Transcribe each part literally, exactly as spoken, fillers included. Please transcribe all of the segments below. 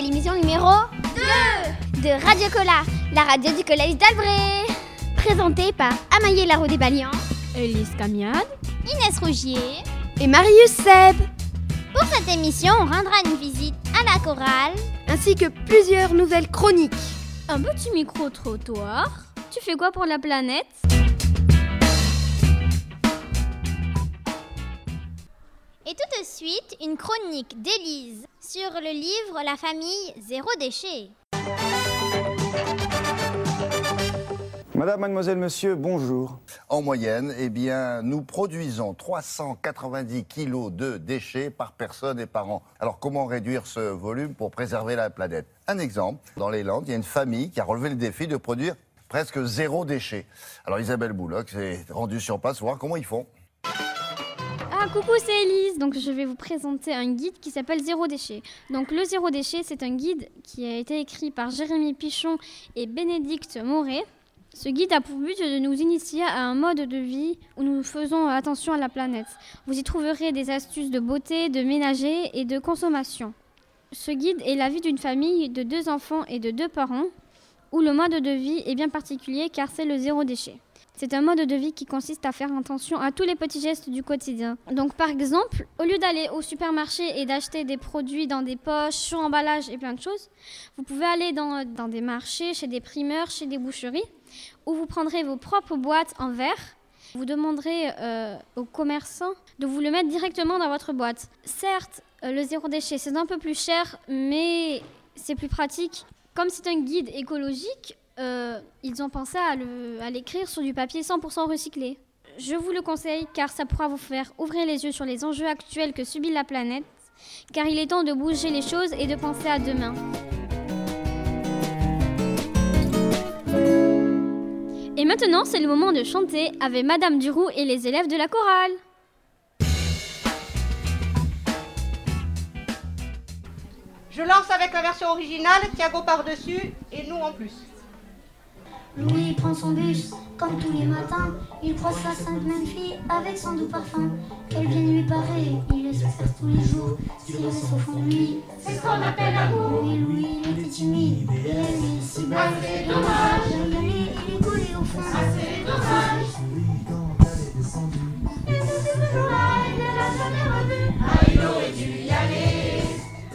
l'émission numéro deux de Radio Cola, la radio du collège d'Albret. Présentée par Amaïe Larodé-Balian, Elise Camiade, Inès Rougier et Marius Seb. Pour cette émission, on rendra une visite à la chorale, ainsi que plusieurs nouvelles chroniques. Un petit micro-trottoir. Tu fais quoi pour la planète ? Et tout de suite, une chronique d'Élise sur le livre La famille zéro déchet. Madame, mademoiselle, monsieur, bonjour. En moyenne, eh bien, nous produisons trois cent quatre-vingt-dix kilos de déchets par personne et par an. Alors, comment réduire ce volume pour préserver la planète ? Un exemple, dans les Landes, il y a une famille qui a relevé le défi de produire presque zéro déchet. Alors, Isabelle Bouloc s'est rendue sur place pour voir comment ils font. Ah coucou, c'est Elise. Donc je vais vous présenter un guide qui s'appelle Zéro déchet. Donc le Zéro déchet, c'est un guide qui a été écrit par Jérémy Pichon et Bénédicte Moret. Ce guide a pour but de nous initier à un mode de vie où nous faisons attention à la planète. Vous y trouverez des astuces de beauté, de ménager et de consommation. Ce guide est la vie d'une famille de deux enfants et de deux parents où le mode de vie est bien particulier car c'est le zéro déchet. C'est un mode de vie qui consiste à faire attention à tous les petits gestes du quotidien. Donc par exemple, au lieu d'aller au supermarché et d'acheter des produits dans des poches, sur emballage et plein de choses, vous pouvez aller dans, dans des marchés, chez des primeurs, chez des boucheries, où vous prendrez vos propres boîtes en verre. Vous demanderez euh, aux commerçants de vous le mettre directement dans votre boîte. Certes, euh, le zéro déchet, c'est un peu plus cher, mais c'est plus pratique. Comme c'est un guide écologique, Euh, ils ont pensé à, le, à l'écrire sur du papier cent pour cent recyclé. Je vous le conseille car ça pourra vous faire ouvrir les yeux sur les enjeux actuels que subit la planète, car il est temps de bouger les choses et de penser à demain. Et maintenant, c'est le moment de chanter avec Madame Duroux et les élèves de la chorale. Je lance avec la version originale, Thiago par-dessus et nous en plus. Louis prend son bus, comme tous les matins. Il croise sa sainte même fille avec son doux parfum. Qu'elle vienne lui parer, il espère tous les jours. S'il reste au fond de lui, c'est ce qu'on appelle l'amour. Mais Louis, il était timide, et elle est si belle. Ah, c'est dommage. Il y allait, il est collé au fond. Ah, c'est dommage. Et tout ce jour-là, il ne l'a jamais revu. Ah, il aurait dû y aller.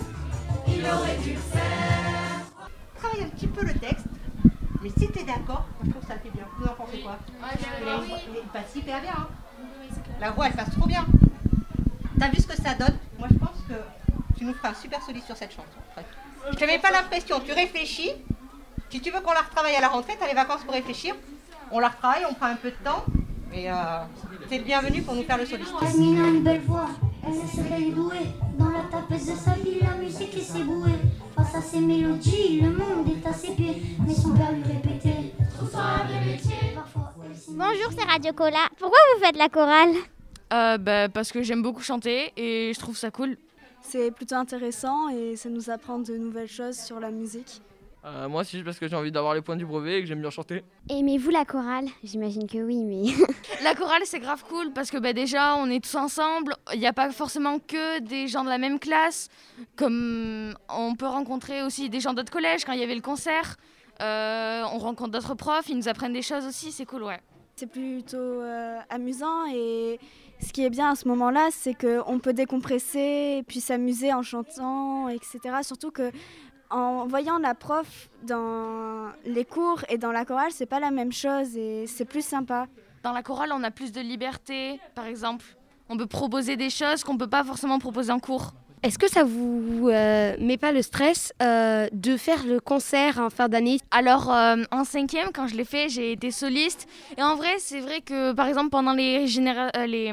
Il aurait dû le faire. Travaille un petit peu le texte. Mais si t'es d'accord, moi je trouve que ça le fait bien. Vous en pensez quoi ? Ouais, il, a, il, il passe hyper bien. Hein. Oui, la voix elle passe trop bien. T'as vu ce que ça donne ? Moi je pense que tu nous feras un super soliste sur cette chanson. Ouais. Je te mets pas la pression, tu réfléchis. Si tu veux qu'on la retravaille à la rentrée, t'as les vacances pour réfléchir. On la retravaille, on prend un peu de temps. Et euh, t'es le bienvenu pour nous faire le soliste. Yasmine a une belle voix, elle sait qu'elle est douée. Dans la tapette de sa vie, la musique est ses bouées. Face à ses mélodies, le monde est à ses pieds. Mais son père lui répétait, trouve toi un vrai métier. Bonjour, c'est Radio Cola. Pourquoi vous faites la chorale ? euh, bah, Parce que j'aime beaucoup chanter et je trouve ça cool. C'est plutôt intéressant et ça nous apprend de nouvelles choses sur la musique. Euh, moi, c'est juste parce que j'ai envie d'avoir les points du brevet et que j'aime bien chanter. Aimez-vous la chorale ? J'imagine que oui, mais... La chorale, c'est grave cool parce que bah, déjà, on est tous ensemble. Il n'y a pas forcément que des gens de la même classe. Comme on peut rencontrer aussi des gens d'autres collèges quand il y avait le concert. Euh, on rencontre d'autres profs, ils nous apprennent des choses aussi, c'est cool, ouais. C'est plutôt euh, amusant et ce qui est bien à ce moment-là, c'est qu'on peut décompresser et puis s'amuser en chantant, et cetera. Surtout que en voyant la prof dans les cours et dans la chorale, c'est pas la même chose et c'est plus sympa. Dans la chorale, on a plus de liberté, par exemple. On peut proposer des choses qu'on peut pas forcément proposer en cours. Est-ce que ça vous euh, met pas le stress euh, de faire le concert en fin d'année ? Alors, euh, en cinquième, quand je l'ai fait, j'ai été soliste. Et en vrai, c'est vrai que, par exemple, pendant les, généra- euh, les,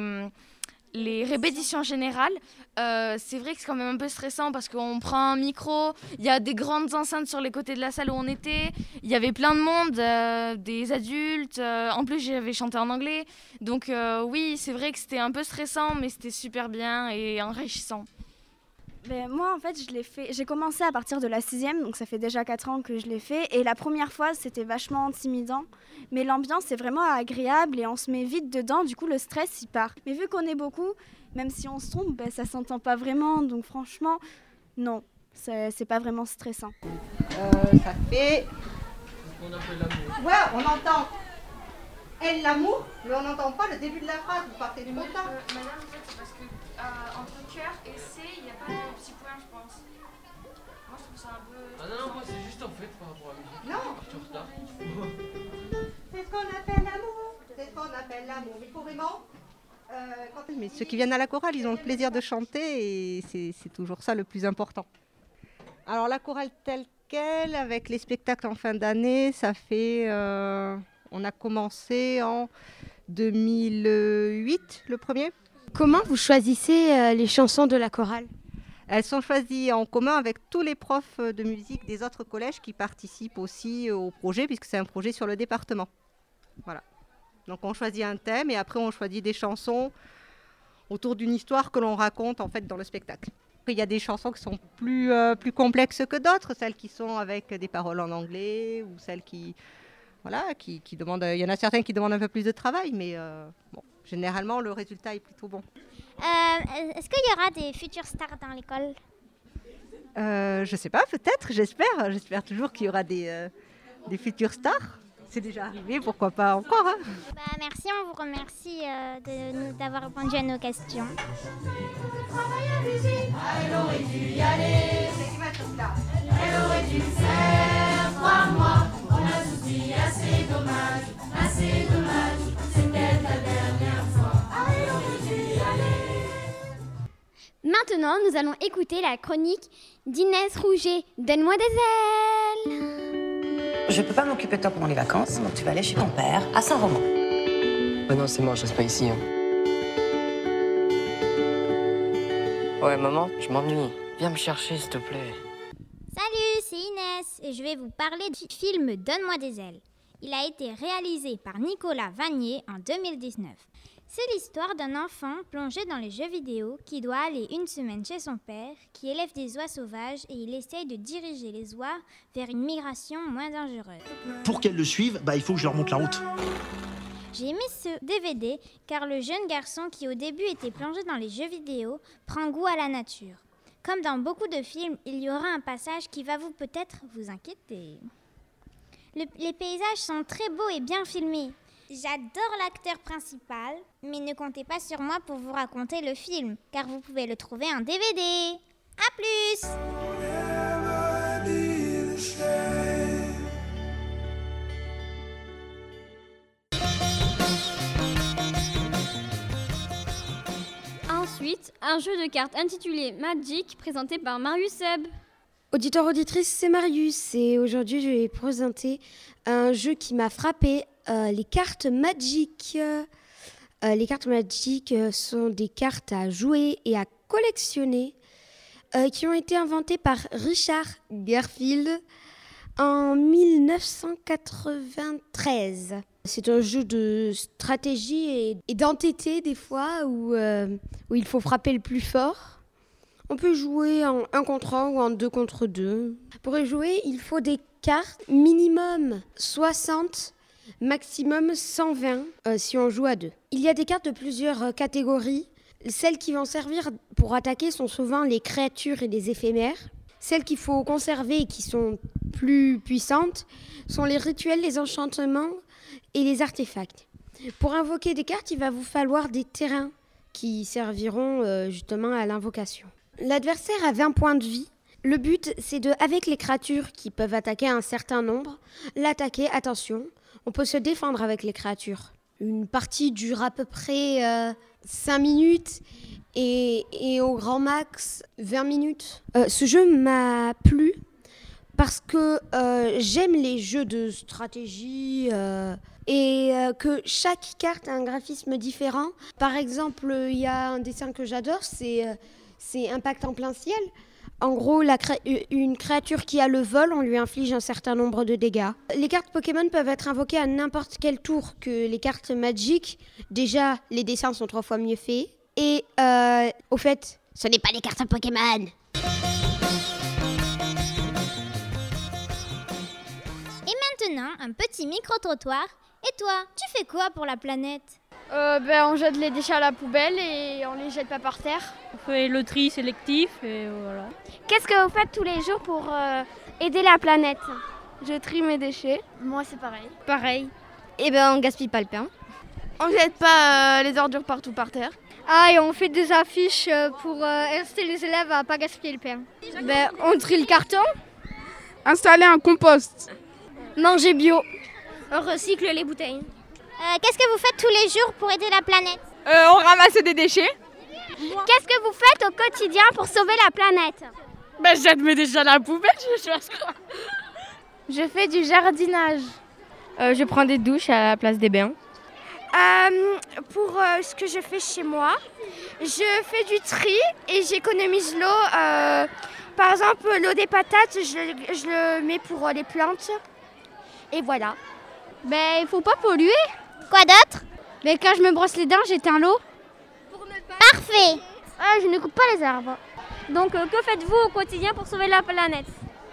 les répétitions générales, euh, c'est vrai que c'est quand même un peu stressant parce qu'on prend un micro, il y a des grandes enceintes sur les côtés de la salle où on était, il y avait plein de monde, euh, des adultes, euh, en plus j'avais chanté en anglais. Donc euh, oui, c'est vrai que c'était un peu stressant, mais c'était super bien et enrichissant. Ben, moi, en fait, je l'ai fait. J'ai commencé à partir de la sixième, donc ça fait déjà quatre ans que je l'ai fait. Et la première fois, c'était vachement intimidant. Mais l'ambiance est vraiment agréable et on se met vite dedans. Du coup, le stress, il part. Mais vu qu'on est beaucoup, même si on se trompe, ben, ça s'entend pas vraiment. Donc franchement, non. C'est, c'est pas vraiment stressant. Euh, ça fait... On appelle l'amour. Ouais, on entend elle l'amour, mais on n'entend pas le début de la phrase. Vous partez du mot ça. Euh, madame, en fait, c'est parce que euh, entre cœur et C, il n'y a pas de petit point, je pense. Moi, je trouve ça un peu... Ah non, non, moi c'est juste en fait par rapport à la musique. Non. Je suis en retard. C'est ce qu'on appelle l'amour. C'est ce qu'on appelle l'amour. Il faut vraiment... Euh, quand... Mais ceux qui viennent à la chorale, ils ont le plaisir de chanter et c'est, c'est toujours ça le plus important. Alors la chorale telle quelle, avec les spectacles en fin d'année, ça fait... Euh, on a commencé en deux mille huit, le premier. Comment vous choisissez euh, les chansons de la chorale ? Elles sont choisies en commun avec tous les profs de musique des autres collèges qui participent aussi au projet, puisque c'est un projet sur le département. Voilà. Donc on choisit un thème et après on choisit des chansons autour d'une histoire que l'on raconte en fait dans le spectacle. Il y a des chansons qui sont plus, euh, plus complexes que d'autres, celles qui sont avec des paroles en anglais ou celles qui, voilà, qui, qui demandent... Il y en a certaines qui demandent un peu plus de travail, mais euh, bon, généralement le résultat est plutôt bon. Euh, est-ce qu'il y aura des futures stars dans l'école ? euh, Je ne sais pas, peut-être, j'espère. J'espère toujours qu'il y aura des, euh, des futures stars. C'est déjà arrivé, pourquoi pas encore hein. Bah, merci, on vous remercie euh, de nous d'avoir répondu à nos questions. Elle aurait dû y aller, elle aurait dû faire trois mois. On a tous dit assez dommage, assez dommage, c'était la dernière fois. Elle aurait dû y aller. Maintenant, nous allons écouter la chronique d'Inès Rouget. Donne-moi des ailes. Je peux pas m'occuper de toi pendant les vacances, donc tu vas aller chez ton père, à Saint-Romain. Oh non, c'est mort, je reste pas ici. Hein. Ouais, maman, je m'ennuie. Viens me chercher, s'il te plaît. Salut, c'est Inès et je vais vous parler du film Donne-moi des ailes. Il a été réalisé par Nicolas Vanier en deux mille dix-neuf. C'est l'histoire d'un enfant plongé dans les jeux vidéo qui doit aller une semaine chez son père, qui élève des oies sauvages et il essaye de diriger les oies vers une migration moins dangereuse. Pour qu'elles le suivent, bah, il faut que je leur montre la route. J'ai aimé ce D V D car le jeune garçon qui au début était plongé dans les jeux vidéo prend goût à la nature. Comme dans beaucoup de films, il y aura un passage qui va vous peut-être vous inquiéter. Le, les paysages sont très beaux et bien filmés. J'adore l'acteur principal, mais ne comptez pas sur moi pour vous raconter le film, car vous pouvez le trouver en D V D. A plus! Ensuite, un jeu de cartes intitulé Magic, présenté par Marius Seb. Auditeur, auditrice, c'est Marius et aujourd'hui je vais présenter un jeu qui m'a frappé, euh, les cartes Magic. Euh, les cartes Magic euh, sont des cartes à jouer et à collectionner euh, qui ont été inventées par Richard Garfield en mille neuf cent quatre-vingt-treize. C'est un jeu de stratégie et, et d'entêté des fois où, euh, où il faut frapper le plus fort. On peut jouer en un contre un ou en deux contre deux. Pour y jouer, il faut des cartes minimum soixante, maximum cent vingt euh, si on joue à deux. Il y a des cartes de plusieurs euh, catégories. Celles qui vont servir pour attaquer sont souvent les créatures et les éphémères. Celles qu'il faut conserver et qui sont plus puissantes sont les rituels, les enchantements et les artefacts. Pour invoquer des cartes, il va vous falloir des terrains qui serviront euh, justement à l'invocation. L'adversaire a vingt points de vie. Le but, c'est de, avec les créatures qui peuvent attaquer un certain nombre, l'attaquer, attention, on peut se défendre avec les créatures. Une partie dure à peu près euh, cinq minutes et, et au grand max vingt minutes. Euh, ce jeu m'a plu parce que euh, j'aime les jeux de stratégie euh, et euh, que chaque carte a un graphisme différent. Par exemple, il y a un dessin que j'adore, c'est... Euh, C'est Impact en plein ciel. En gros, la cré- une créature qui a le vol, on lui inflige un certain nombre de dégâts. Les cartes Pokémon peuvent être invoquées à n'importe quel tour que les cartes Magic. Déjà, les dessins sont trois fois mieux faits. Et euh, au fait, ce n'est pas des cartes Pokémon. Et maintenant, un petit micro-trottoir. Et toi, tu fais quoi pour la planète ? euh, ben, On jette les déchets à la poubelle et on les jette pas par terre. On fait le tri sélectif et voilà. Qu'est-ce que vous faites tous les jours pour euh, aider la planète? Je trie mes déchets. Moi, c'est pareil. Pareil. Et ben on gaspille pas le pain. On jette pas euh, les ordures partout par terre. Ah, et on fait des affiches pour euh, inciter les élèves à pas gaspiller le pain. Ben, on trie le carton. Installer un compost. Manger bio. On recycle les bouteilles. Euh, Qu'est-ce que vous faites tous les jours pour aider la planète? euh, On ramasse des déchets. Qu'est-ce que vous faites au quotidien pour sauver la planète? Ben, je jette mes déchets à la poubelle, je fasse quoi? Je fais du jardinage. Euh, je prends des douches à la place des bains. Euh, pour euh, ce que je fais chez moi, je fais du tri et j'économise l'eau. Euh, par exemple, l'eau des patates, je, je le mets pour euh, les plantes. Et voilà. Ben, il faut pas polluer. Quoi d'autre? Mais quand je me brosse les dents, j'éteins l'eau. Parfait. Ah, je ne coupe pas les arbres. Donc, euh, que faites-vous au quotidien pour sauver la planète?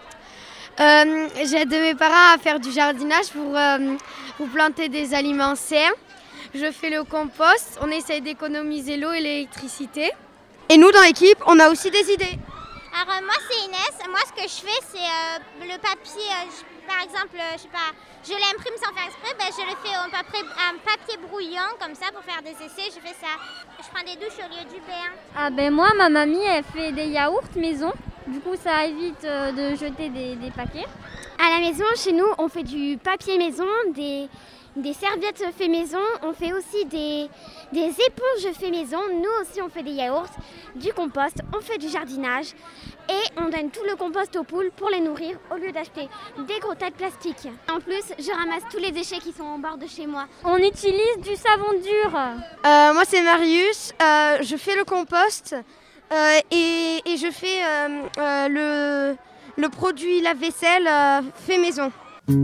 Euh, J'aide mes parents à faire du jardinage pour, euh, pour planter des aliments sains. Je fais le compost, on essaye d'économiser l'eau et l'électricité. Et nous, dans l'équipe, on a aussi des idées. Alors euh, moi c'est Inès, moi ce que je fais c'est euh, le papier, euh, je, par exemple, euh, je sais pas, je l'imprime sans faire exprès, ben, je le fais en papier, en papier brouillant comme ça pour faire des essais, je fais ça, je prends des douches au lieu du bain. Ah ben moi, ma mamie, elle fait des yaourts maison, du coup ça évite euh, de jeter des, des paquets. À la maison, chez nous, on fait du papier maison, des, des serviettes fait maison, on fait aussi des, des éponges fait maison. Nous aussi, on fait des yaourts, du compost, on fait du jardinage et on donne tout le compost aux poules pour les nourrir au lieu d'acheter des gros tas de plastique. En plus, je ramasse tous les déchets qui sont en bord de chez moi. On utilise du savon dur. Euh, moi, c'est Marius, euh, je fais le compost euh, et, et je fais euh, euh, le... Le produit lave-vaisselle euh, fait maison.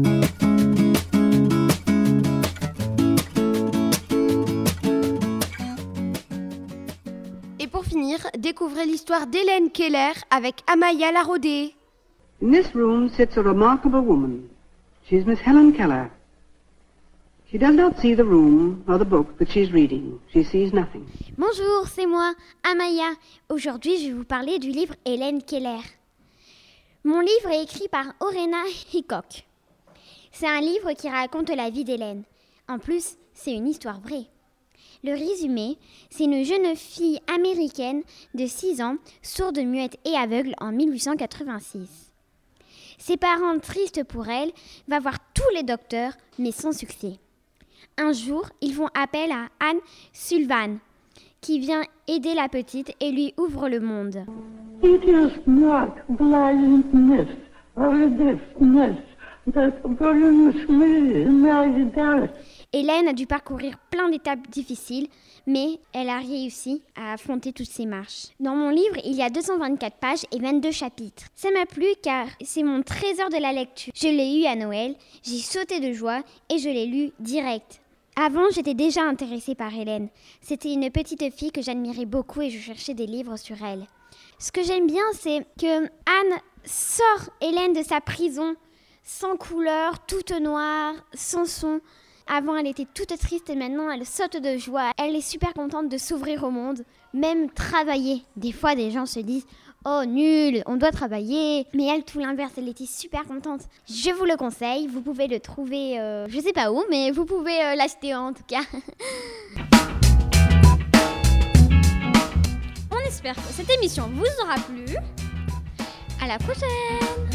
Et pour finir, découvrez l'histoire d'Hélène Keller avec Amaya Larodé. In this room sits a remarkable woman. She is Miss Helen Keller. She does not see the room or the book that she is reading. She sees nothing. Bonjour, c'est moi, Amaya. Aujourd'hui, je vais vous parler du livre Hélène Keller. Mon livre est écrit par Orena Hickok. C'est un livre qui raconte la vie d'Hélène. En plus, c'est une histoire vraie. Le résumé, c'est une jeune fille américaine de six ans, sourde, muette et aveugle en mille huit cent quatre-vingt-six. Ses parents, tristes pour elle, vont voir tous les docteurs, mais sans succès. Un jour, ils font appel à Anne Sullivan, qui vient aider la petite et lui ouvre le monde. It is not blindness or deafness that brings me my death. Hélène a dû parcourir plein d'étapes difficiles, mais elle a réussi à affronter toutes ces marches. Dans mon livre, il y a deux cent vingt-quatre pages et vingt-deux chapitres. Ça m'a plu car c'est mon trésor de la lecture. Je l'ai eu à Noël, j'ai sauté de joie et je l'ai lu direct. Avant, j'étais déjà intéressée par Hélène. C'était une petite fille que j'admirais beaucoup et je cherchais des livres sur elle. Ce que j'aime bien, c'est que Anne sort Hélène de sa prison, sans couleur, toute noire, sans son. Avant, elle était toute triste et maintenant, elle saute de joie. Elle est super contente de s'ouvrir au monde, même travailler. Des fois, des gens se disent « Oh, nul, on doit travailler !» Mais elle, tout l'inverse, elle était super contente. Je vous le conseille, vous pouvez le trouver, euh, je sais pas où, mais vous pouvez euh, l'acheter en tout cas. On espère que cette émission vous aura plu. À la prochaine!